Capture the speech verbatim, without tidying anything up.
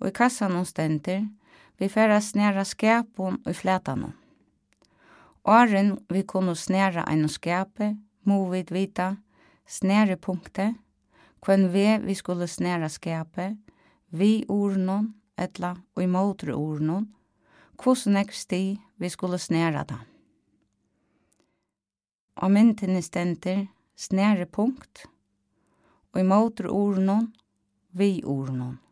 og i kassan og stender, vi færa snæra skapon og i flætanon. Åren vi kunne snæra ein skape, må vi vita snærepunktet, hvem vi vi skulle snæra skape, vi ornon, etla og i motre ornon, hvordan ek sti vi skulle snæra da. Og myntene stender snærepunkt, og i motre ornon, vi ornon.